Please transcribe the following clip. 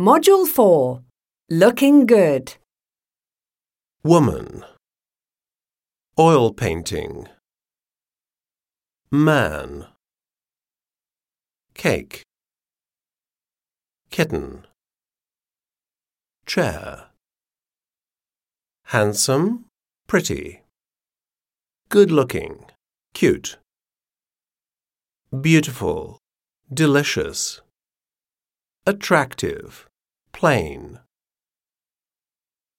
Module 4. Looking good. Woman. Oil painting. Man. Cake. Kitten. Chair. Handsome, pretty. Good-looking, cute. Beautiful, delicious. Attractive, plain.